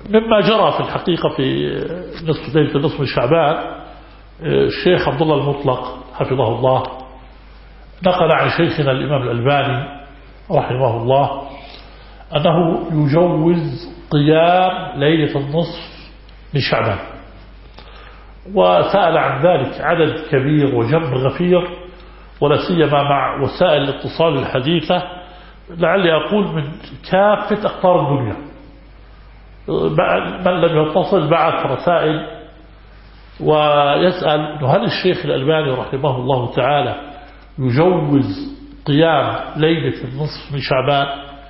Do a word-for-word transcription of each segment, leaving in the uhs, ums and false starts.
مما جرى في الحقيقة في نصف ليلة النصف من شعبان، الشيخ عبد الله المطلق حفظه الله نقل عن شيخنا الإمام الألباني رحمه الله أنه يجوز قيام ليلة النصف من شعبان، وسأل عن ذلك عدد كبير وجمع غفير، ولا سيما مع وسائل الاتصال الحديثة، لعلي أقول من كافة أقطار الدنيا. من لم يتصل بعث رسائل ويسأل هل الشيخ الألباني رحمه الله تعالى يجوز قيام ليلة النصف من شعبان.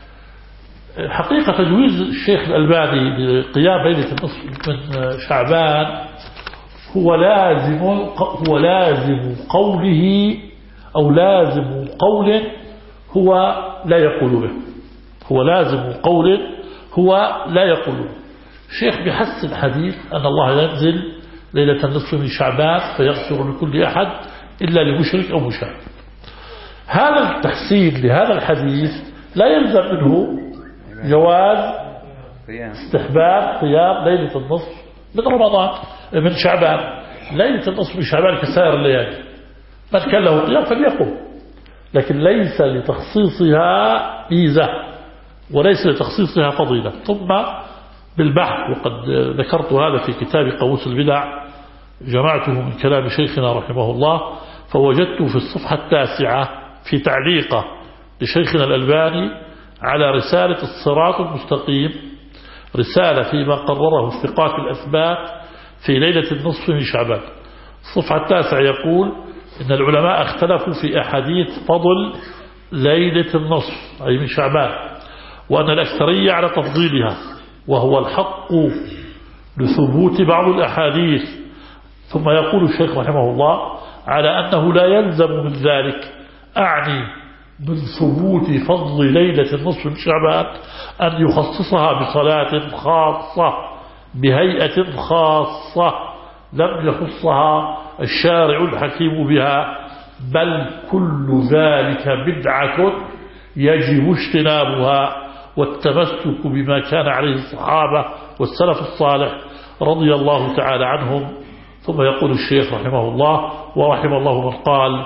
حقيقة تجويز الشيخ الألباني لقيام ليلة النصف من شعبان هو لازم هو لازم قوله أو لازم قول هو لا يقول به، هو لازم قول هو لا يقول به. الشيخ بحسن حديث أن الله ينزل ليلة النصف من شعبان فيغفر لكل أحد إلا لمشرك أو مشاهد. هذا التحسين لهذا الحديث لا يلزم منه جواز استحباب قيام ليلة النصف من رمضان من شعبان. ليلة النصف من شعبان كسائر الليالي، من كان له قيام فليقم، لكن ليس لتخصيصها ميزة وليس لتخصيصها فضيلة. ثم بالبحث، وقد ذكرت هذا في كتاب قوس البدع، جمعته من كلام شيخنا رحمه الله، فوجدت في الصفحة التاسعة في تعليقه لشيخنا الألباني على رسالة الصراط المستقيم، رسالة فيما قرره الثقات الأثبات في ليلة النصف من شعبان. الصفحة التاسعة يقول إن العلماء اختلفوا في أحاديث فضل ليلة النصف أي من شعبان، وأن الأكثرية على تفضيلها، وهو الحق لثبوت بعض الأحاديث. ثم يقول الشيخ رحمه الله على أنه لا يلزم من ذلك، أعني من ثبوت فضل ليلة النصف من شعبان، أن يخصصها بصلاة خاصة بهيئة خاصة لم يخصها الشارع الحكيم بها، بل كل ذلك بدعة يجب اجتنابها والتمسك بما كان عليه الصحابة والسلف الصالح رضي الله تعالى عنهم. ثم يقول الشيخ رحمه الله ورحم الله من قال: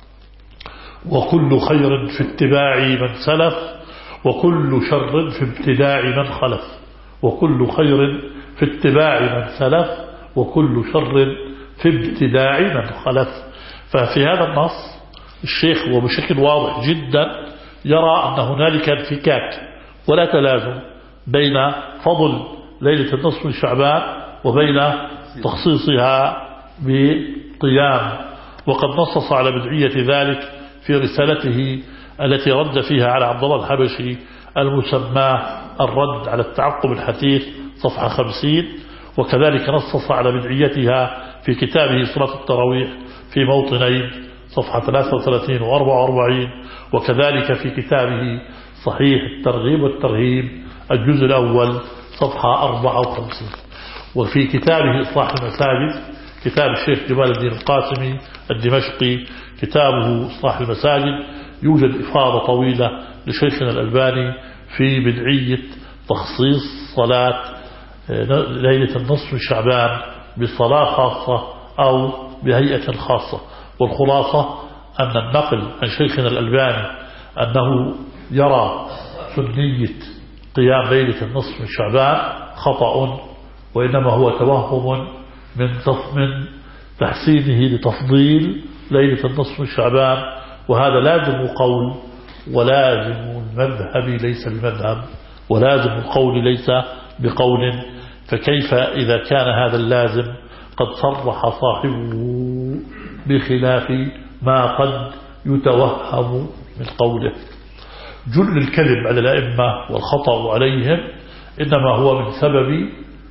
وكل خير في اتباع من سلف، وكل شر في ابتداع من خلف. وكل خير في اتباع من سلف، وكل شر في ابتداع من خلف. ففي هذا النص الشيخ وبشكل واضح جدا يرى أن هنالك انفكاك ولا تلازم بين فضل ليلة النصف من شعبان وبين تخصيصها بقيام، وقد نصص على بدعية ذلك في رسالته التي رد فيها على عبد الله الحبشي المسماه الرد على التعقب الحثيث صفحة خمسين، وكذلك نصص على بدعيتها في كتابه صلاة التراويح في موطنين صفحة ثلاثة وثلاثين و أربعة وأربعين، وكذلك في كتابه صحيح الترغيب والترهيب الجزء الأول صفحة أربعة وخمسين، وفي كتابه إصلاح المساجد كتاب الشيخ جمال الدين القاسمي الدمشقي كتابه إصلاح المساجد يوجد إفاضة طويلة لشيخنا الألباني في بدعية تخصيص صلاة ليلة النصف من شعبان بصلاة خاصة أو بهيئة خاصة. والخلاصة أن النقل عن شيخنا الألباني أنه يرى سنية قيام ليلة النصف من شعبان خطأ، وإنما هو توهم من من تحسينه لتفضيل ليلة النصف من شعبان، وهذا لازم قول ولازم المذهب ليس بمذهب، ولازم القول ليس بقول. فكيف إذا كان هذا اللازم قد صرح صاحبه بخلاف ما قد يتوهم من قوله؟ جل الكذب على الأئمة والخطأ عليهم إنما هو من سبب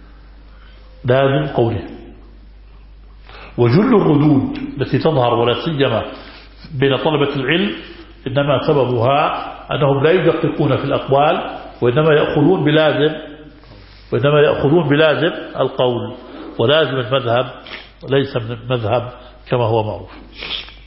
لازم قولهم، وجل الردود التي تظهر ولا سيما بين طلبة العلم إنما سببها أنهم لا يدققون في الأقوال، وإنما يأخذون بلازم وإنما يأخذون بلازم القول، ولازم المذهب ليس من المذهب كما هو معروف.